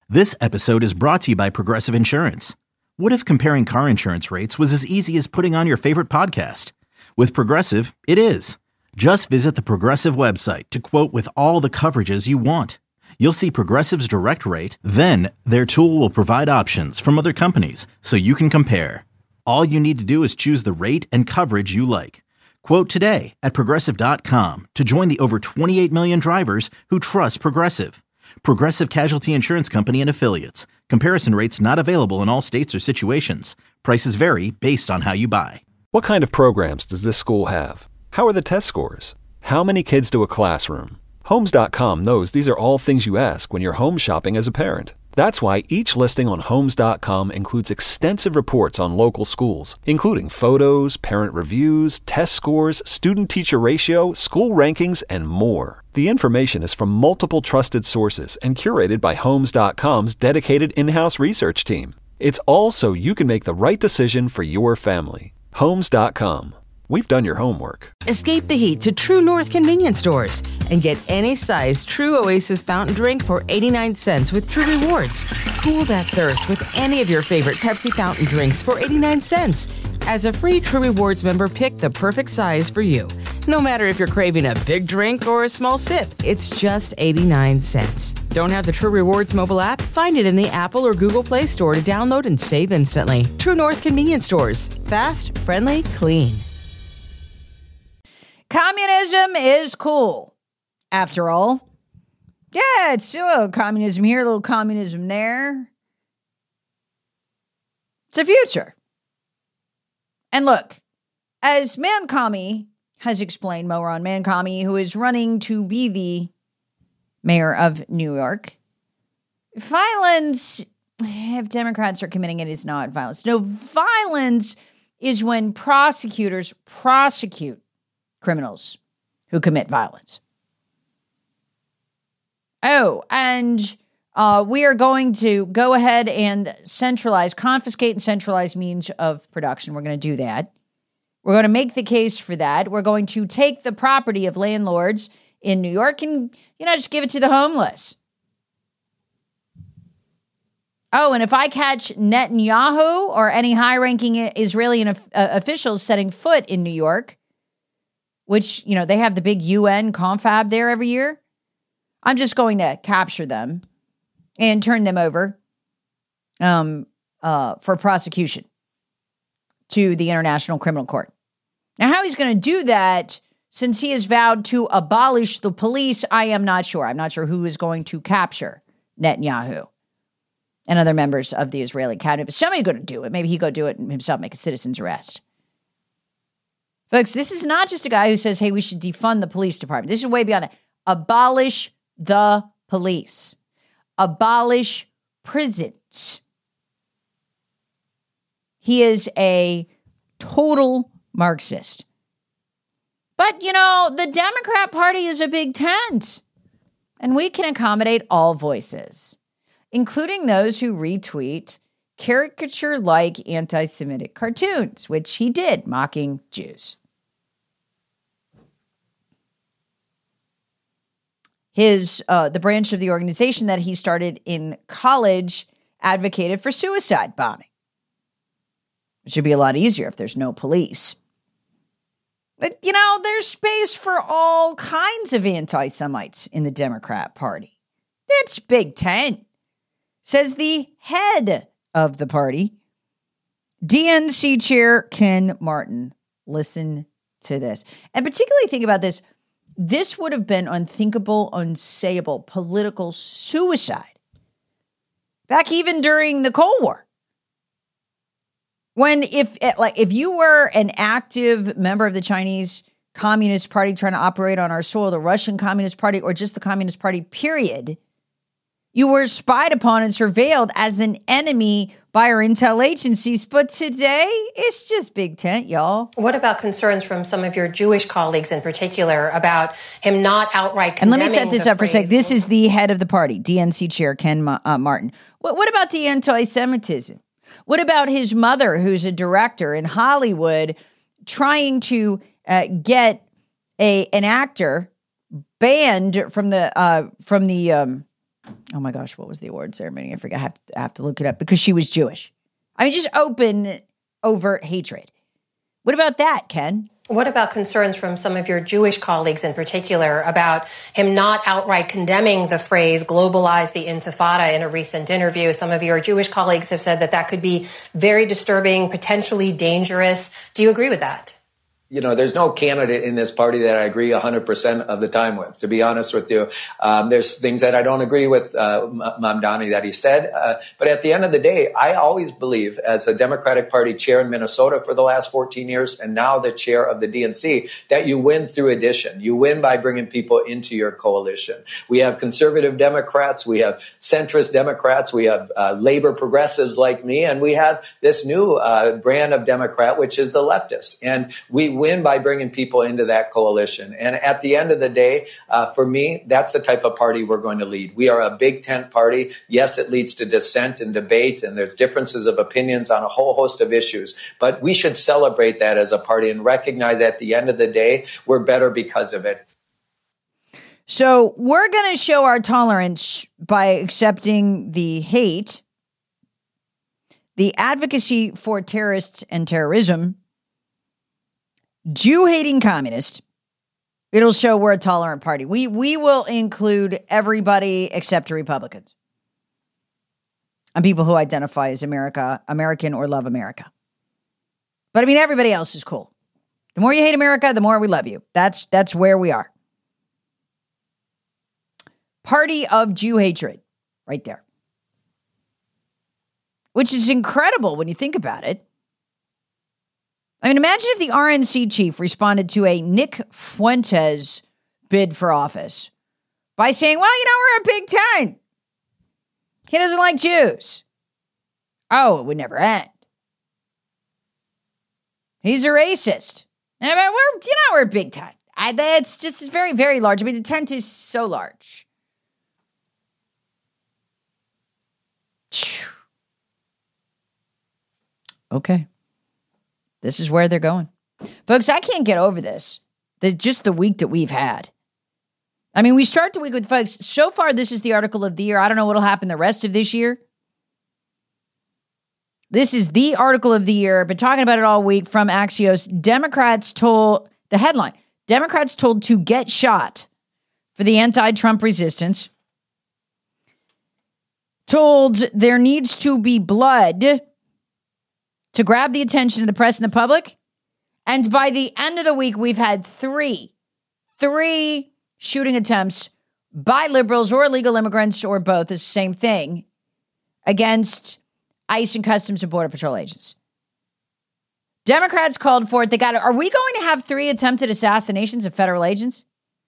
This episode is brought to you by Progressive Insurance. What if comparing car insurance rates was as easy as putting on your favorite podcast? With Progressive, it is. Just visit the Progressive website to quote with all the coverages you want. You'll see Progressive's direct rate, then their tool will provide options from other companies so you can compare. All you need to do is choose the rate and coverage you like. Quote today at Progressive.com to join the over 28 million drivers who trust Progressive. Progressive Casualty Insurance Company and Affiliates. Comparison rates not available in all states or situations. Prices vary based on how you buy. What kind of programs does this school have? How are the test scores? How many kids do a classroom? Homes.com knows these are all things you ask when you're home shopping as a parent. That's why each listing on Homes.com includes extensive reports on local schools, including photos, parent reviews, test scores, student-teacher ratio, school rankings, and more. The information is from multiple trusted sources and curated by Homes.com's dedicated in-house research team. It's all so you can make the right decision for your family. Homes.com. We've done your homework. Escape the heat to True North convenience stores and get any size True Oasis fountain drink for 89 cents with True Rewards. Cool that thirst with any of your favorite Pepsi fountain drinks for 89 cents. As a free True Rewards member, pick the perfect size for you. No matter if you're craving a big drink or a small sip, it's just 89 cents. Don't have the True Rewards mobile app? Find it in the Apple or Google Play Store to download and save instantly. True North convenience stores. Fast, friendly, clean. Communism is cool, after all. Yeah, it's still a little communism here, a little communism there. It's a future. And look, as Mancami has explained, Moran Mancami, who is running to be the mayor of New York, violence, if Democrats are committing it, is not violence. No, violence is when prosecutors prosecute criminals who commit violence. Oh, and we are going to go ahead and confiscate and centralize means of production. We're going to do that. We're going to make the case for that. We're going to take the property of landlords in New York and, just give it to the homeless. Oh, and if I catch Netanyahu or any high-ranking Israeli officials setting foot in New York, which, they have the big UN confab there every year, I'm just going to capture them and turn them over for prosecution to the International Criminal Court. Now, how he's going to do that, since he has vowed to abolish the police, I am not sure. I'm not sure who is going to capture Netanyahu and other members of the Israeli cabinet, but somebody's going to do it. Maybe he go do it himself, make a citizen's arrest. Folks, this is not just a guy who says, hey, we should defund the police department. This is way beyond it. Abolish the police. Abolish prisons. He is a total Marxist. But, the Democrat Party is a big tent. And we can accommodate all voices, including those who retweet caricature-like anti-Semitic cartoons, which he did, mocking Jews. The branch of the organization that he started in college advocated for suicide bombing. It should be a lot easier if there's no police. But, there's space for all kinds of anti-Semites in the Democrat Party. It's Big Tent, says the head of the party, DNC chair Ken Martin. Listen to this. And particularly think about this. This would have been unthinkable, unsayable political suicide back even during the Cold War. When if you were an active member of the Chinese Communist Party trying to operate on our soil, the Russian Communist Party, or just the Communist Party, period, you were spied upon and surveilled as an enemy by our intel agencies. But today, it's just Big Tent, y'all. What about concerns from some of your Jewish colleagues in particular about him not outright condemning? And let me set this up for a sec. This is the head of the party, DNC chair Ken Martin. What about the anti-Semitism? What about his mother, who's a director in Hollywood, trying to get an actor banned from the oh my gosh, what was the award ceremony? I forget. I have to look it up because she was Jewish. I mean, just open, overt hatred. What about that, Ken? What about concerns from some of your Jewish colleagues in particular about him not outright condemning the phrase globalize the intifada in a recent interview? Some of your Jewish colleagues have said that that could be very disturbing, potentially dangerous. Do you agree with that? You know, there's no candidate in this party that I agree 100% of the time with, to be honest with you. There's things that I don't agree with Mamdani that he said. But at the end of the day, I always believe, as a Democratic Party chair in Minnesota for the last 14 years and now the chair of the DNC, that you win through addition. You win by bringing people into your coalition. We have conservative Democrats. We have centrist Democrats. We have labor progressives like me. And we have this new brand of Democrat, which is the leftists. And we win by bringing people into that coalition. And at the end of the day, for me, that's the type of party we're going to lead. We are a big tent party. Yes, it leads to dissent and debate, and there's differences of opinions on a whole host of issues. But we should celebrate that as a party and recognize at the end of the day, we're better because of it. So we're going to show our tolerance by accepting the hate, the advocacy for terrorists and terrorism, Jew-hating communist. It'll show we're a tolerant party. We will include everybody except Republicans and people who identify as American or love America. But I mean, everybody else is cool. The more you hate America, the more we love you. That's where we are. Party of Jew hatred, right there. Which is incredible when you think about it. I mean, imagine if the RNC chief responded to a Nick Fuentes bid for office by saying, well, you know, we're a big tent. He doesn't like Jews. Oh, it would never end. He's a racist. But we're a big tent. It's very, very large. I mean, the tent is so large. Okay. This is where they're going. Folks, I can't get over this. Just the week that we've had. I mean, we start the week with, folks, so far this is the article of the year. I don't know what will happen the rest of this year. This is the article of the year. Been talking about it all week from Axios. Democrats told, the headline, Democrats told to get shot for the anti-Trump resistance. Told there needs to be blood to grab the attention of the press and the public. And by the end of the week, we've had three shooting attempts by liberals or illegal immigrants or both, it's the same thing, against ICE and Customs and Border Patrol agents. Democrats called for it. Are we going to have 3 attempted assassinations of federal agents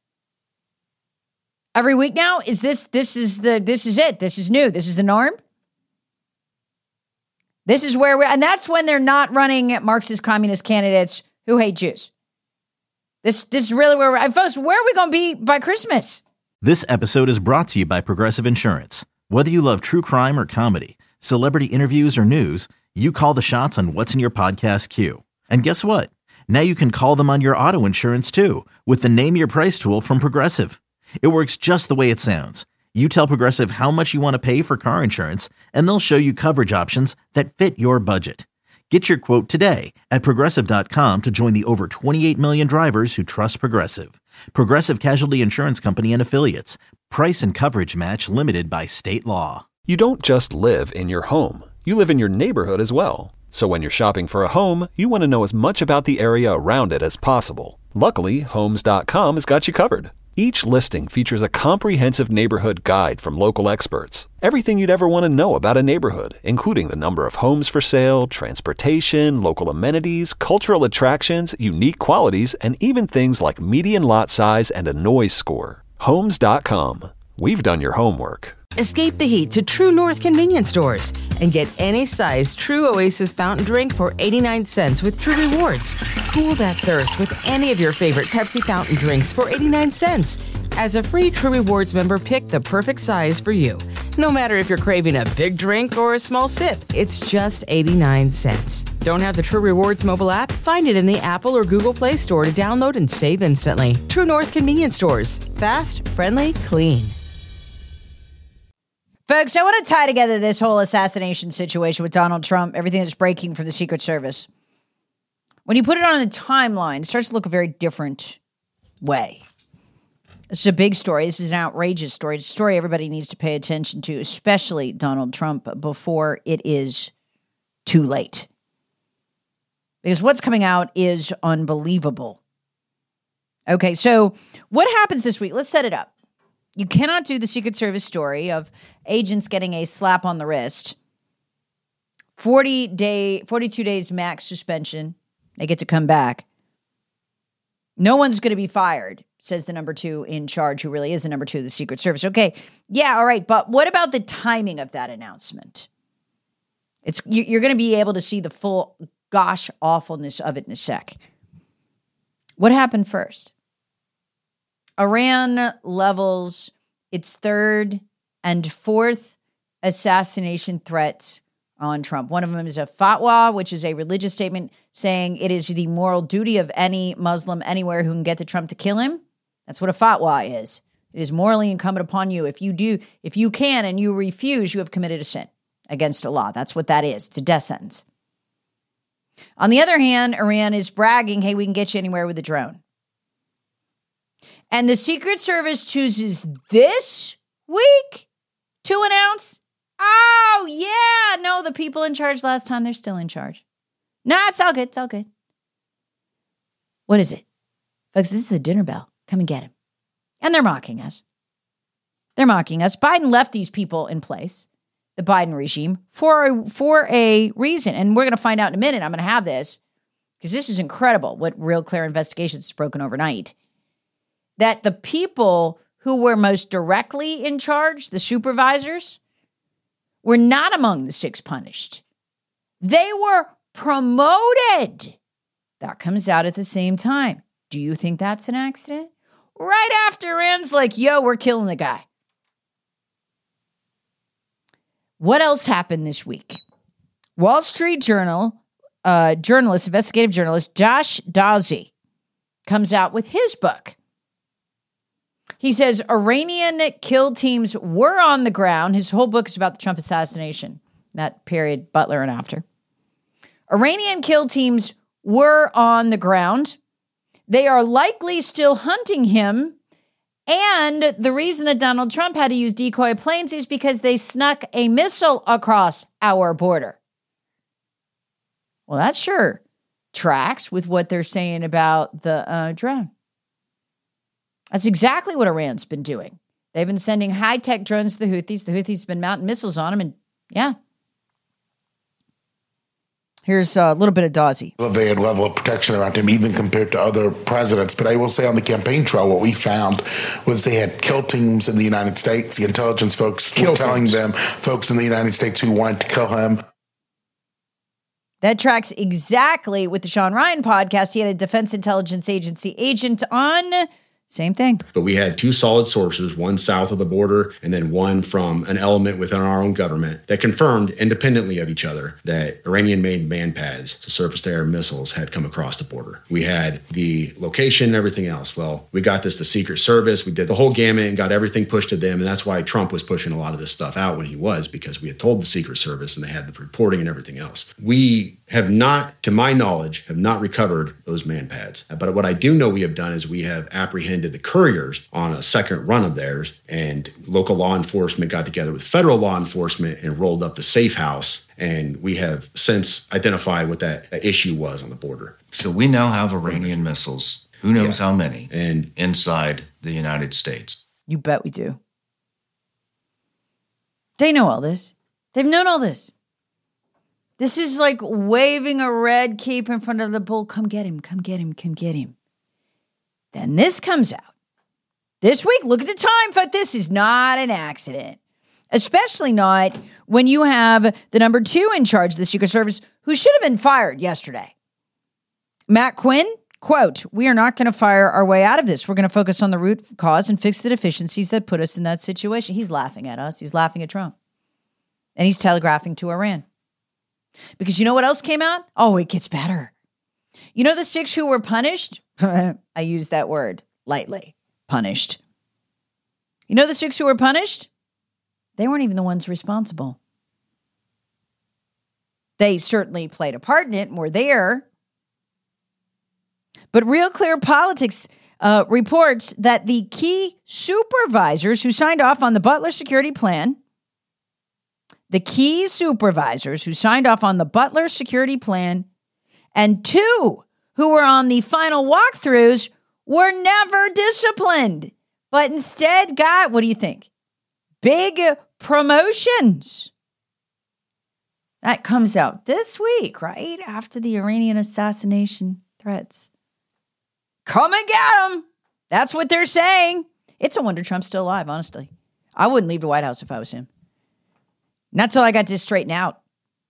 every week now? This is it. This is new. This is the norm. This is where and that's when they're not running Marxist communist candidates who hate Jews. This is really where folks, where are we going to be by Christmas? This episode is brought to you by Progressive Insurance. Whether you love true crime or comedy, celebrity interviews or news, you call the shots on what's in your podcast queue. And guess what? Now you can call them on your auto insurance too with the Name Your Price tool from Progressive. It works just the way it sounds. You tell Progressive how much you want to pay for car insurance, and they'll show you coverage options that fit your budget. Get your quote today at Progressive.com to join the over 28 million drivers who trust Progressive. Progressive Casualty Insurance Company and Affiliates. Price and coverage match limited by state law. You don't just live in your home. You live in your neighborhood as well. So when you're shopping for a home, you want to know as much about the area around it as possible. Luckily, Homes.com has got you covered. Each listing features a comprehensive neighborhood guide from local experts. Everything you'd ever want to know about a neighborhood, including the number of homes for sale, transportation, local amenities, cultural attractions, unique qualities, and even things like median lot size and a noise score. Homes.com. We've done your homework. Escape the heat to True North convenience stores and get any size True Oasis fountain drink for 89 cents with True Rewards. Cool that thirst with any of your favorite Pepsi fountain drinks for 89 cents. As a free True Rewards member, pick the perfect size for you. No matter if you're craving a big drink or a small sip, it's just 89 cents. Don't have the True Rewards mobile app? Find it in the Apple or Google Play Store to download and save instantly. True North convenience stores. Fast, friendly, clean. Folks, I want to tie together this whole assassination situation with Donald Trump, everything that's breaking from the Secret Service. When you put it on the timeline, it starts to look a very different way. This is a big story. This is an outrageous story. It's a story everybody needs to pay attention to, especially Donald Trump, before it is too late. Because what's coming out is unbelievable. Okay, so what happens this week? Let's set it up. You cannot do the Secret Service story of agents getting a slap on the wrist. 42 days max suspension. They get to come back. No one's going to be fired, says the number 2 in charge, who really is the number 2 of the Secret Service. Okay, yeah, all right, but what about the timing of that announcement? You're going to be able to see the full gosh awfulness of it in a sec. What happened first? Iran levels its 3rd and 4th assassination threats on Trump. One of them is a fatwa, which is a religious statement saying it is the moral duty of any Muslim anywhere who can get to Trump to kill him. That's what a fatwa is. It is morally incumbent upon you. If you can and you refuse, you have committed a sin against Allah. That's what that is. It's a death sentence. On the other hand, Iran is bragging, hey, we can get you anywhere with a drone. And the Secret Service chooses this week to announce, oh, yeah, no, the people in charge last time, they're still in charge. No, it's all good. It's all good. What is it? Folks, this is a dinner bell. Come and get him. And they're mocking us. They're mocking us. Biden left these people in place, the Biden regime, for a reason. And we're going to find out in a minute. I'm going to have this because this is incredible what Real Clear Investigations has broken overnight. That the people who were most directly in charge, the supervisors, were not among the 6 punished. They were promoted. That comes out at the same time. Do you think that's an accident? Right after Iran's like, yo, we're killing the guy. What else happened this week? Wall Street Journal investigative journalist Josh Dawsey comes out with his book. He says Iranian kill teams were on the ground. His whole book is about the Trump assassination, that period, Butler and after. Iranian kill teams were on the ground. They are likely still hunting him. And the reason that Donald Trump had to use decoy planes is because they snuck a missile across our border. Well, that sure tracks with what they're saying about the drone. That's exactly what Iran's been doing. They've been sending high-tech drones to the Houthis. The Houthis have been mounting missiles on them, and yeah. Here's a little bit of Dawsey. Elevated level of protection around him, even compared to other presidents. But I will say on the campaign trail, what we found was they had kill teams in the United States. The intelligence folks were telling them folks in the United States who wanted to kill him. That tracks exactly with the Sean Ryan podcast. He had a Defense Intelligence Agency agent on. Same thing. But we had 2 solid sources, one south of the border and then one from an element within our own government that confirmed independently of each other that Iranian-made man pads, so surface-to-air missiles, had come across the border. We had the location and everything else. Well, we got this to Secret Service. We did the whole gamut and got everything pushed to them. And that's why Trump was pushing a lot of this stuff out when he was, because we had told the Secret Service and they had the reporting and everything else. We have not, to my knowledge, have not recovered those man pads. But what I do know we have done is we have apprehended the couriers on a second run of theirs, and local law enforcement got together with federal law enforcement and rolled up the safe house. And we have since identified what that issue was on the border. So we now have Iranian missiles, who knows how many, and inside the United States. You bet we do. They know all this. They've known all this. This is like waving a red cape in front of the bull. Come get him, come get him, come get him. Then this comes out. This week, look at the time, but this is not an accident. Especially not when you have the number 2 in charge of the Secret Service, who should have been fired yesterday. Matt Quinn, quote, "We are not going to fire our way out of this. We're going to focus on the root cause and fix the deficiencies that put us in that situation." He's laughing at us. He's laughing at Trump. And he's telegraphing to Iran. Because you know what else came out? Oh, it gets better. You know the 6 who were punished? I use that word lightly. Punished. You know the 6 who were punished? They weren't even the ones responsible. They certainly played a part in it and were there. But Real Clear Politics reports that the key supervisors who signed off on the Butler security plan, and 2 who were on the final walkthroughs were never disciplined, but instead got, what do you think? Big promotions. That comes out this week, right? After the Iranian assassination threats. Come and get them. That's what they're saying. It's a wonder Trump's still alive, honestly. I wouldn't leave the White House if I was him. Not till I got this straightened out.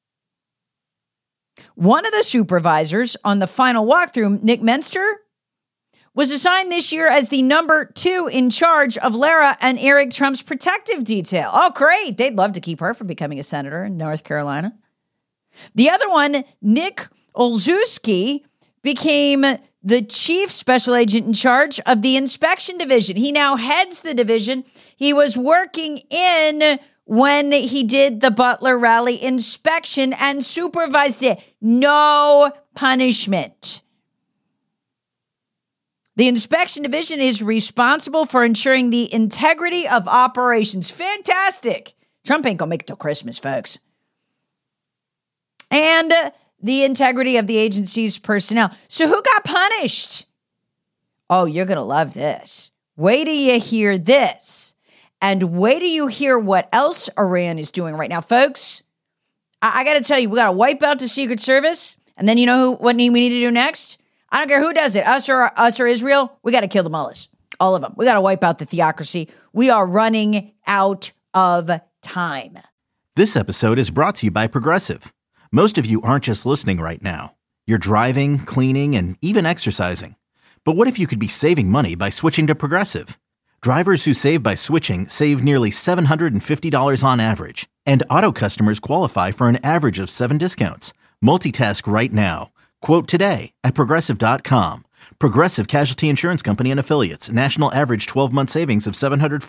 One of the supervisors on the final walkthrough, Nick Menster, was assigned this year as the number 2 in charge of Lara and Eric Trump's protective detail. Oh, great. They'd love to keep her from becoming a senator in North Carolina. The other one, Nick Olszewski, became the chief special agent in charge of the inspection division. He now heads the division he was working in when he did the Butler rally inspection and supervised it. No punishment. The inspection division is responsible for ensuring the integrity of operations. Fantastic. Trump ain't gonna make it till Christmas, folks. And the integrity of the agency's personnel. So who got punished? Oh, you're gonna love this. Wait till you hear this. And wait till you hear what else Iran is doing right now. Folks, I got to tell you, we got to wipe out the Secret Service. And then you know what we need to do next? I don't care who does it, us or Israel. We got to kill the mullahs, all of them. We got to wipe out the theocracy. We are running out of time. This episode is brought to you by Progressive. Most of you aren't just listening right now. You're driving, cleaning, and even exercising. But what if you could be saving money by switching to Progressive? Drivers who save by switching save nearly $750 on average, and auto customers qualify for an average of 7 discounts. Multitask right now. Quote today at Progressive.com. Progressive Casualty Insurance Company and Affiliates. National average 12-month savings of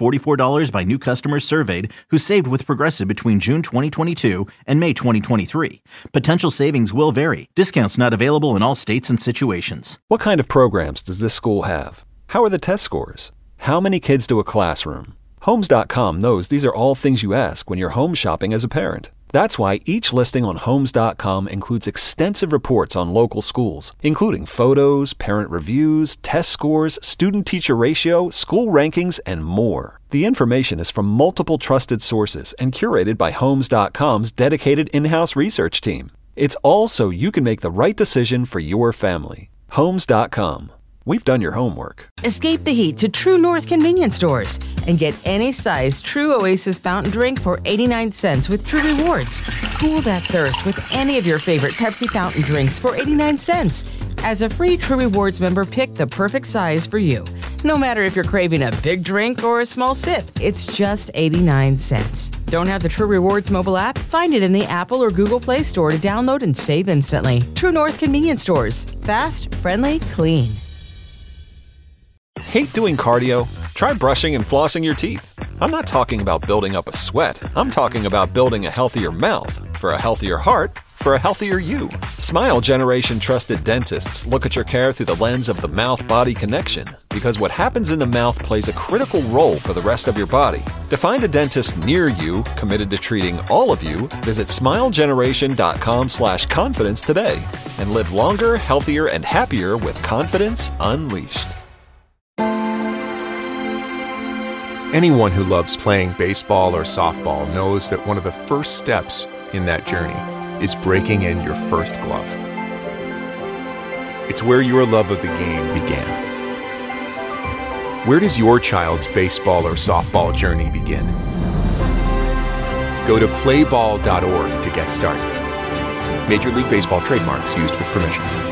$744 by new customers surveyed who saved with Progressive between June 2022 and May 2023. Potential savings will vary. Discounts not available in all states and situations. What kind of programs does this school have? How are the test scores? How many kids do a classroom? Homes.com knows these are all things you ask when you're home shopping as a parent. That's why each listing on Homes.com includes extensive reports on local schools, including photos, parent reviews, test scores, student-teacher ratio, school rankings, and more. The information is from multiple trusted sources and curated by Homes.com's dedicated in-house research team. It's all so you can make the right decision for your family. Homes.com. We've done your homework. Escape the heat to True North convenience stores and get any size True Oasis fountain drink for 89 cents with True Rewards. Cool that thirst with any of your favorite Pepsi fountain drinks for 89 cents. As a free True Rewards member, pick the perfect size for you. No matter if you're craving a big drink or a small sip, it's just 89 cents. Don't have the True Rewards mobile app? Find it in the Apple or Google Play Store to download and save instantly. True North convenience stores. Fast, friendly, clean. Hate doing cardio? Try brushing and flossing your teeth. I'm not talking about building up a sweat. I'm talking about building a healthier mouth for a healthier heart for a healthier you. Smile Generation trusted dentists look at your care through the lens of the mouth-body connection because what happens in the mouth plays a critical role for the rest of your body. To find a dentist near you committed to treating all of you, visit smilegeneration.com/confidence today and live longer, healthier, and happier with confidence unleashed. Anyone who loves playing baseball or softball knows that one of the first steps in that journey is breaking in your first glove. It's where your love of the game began. Where does your child's baseball or softball journey begin? Go to playball.org to get started. Major League Baseball trademarks used with permission.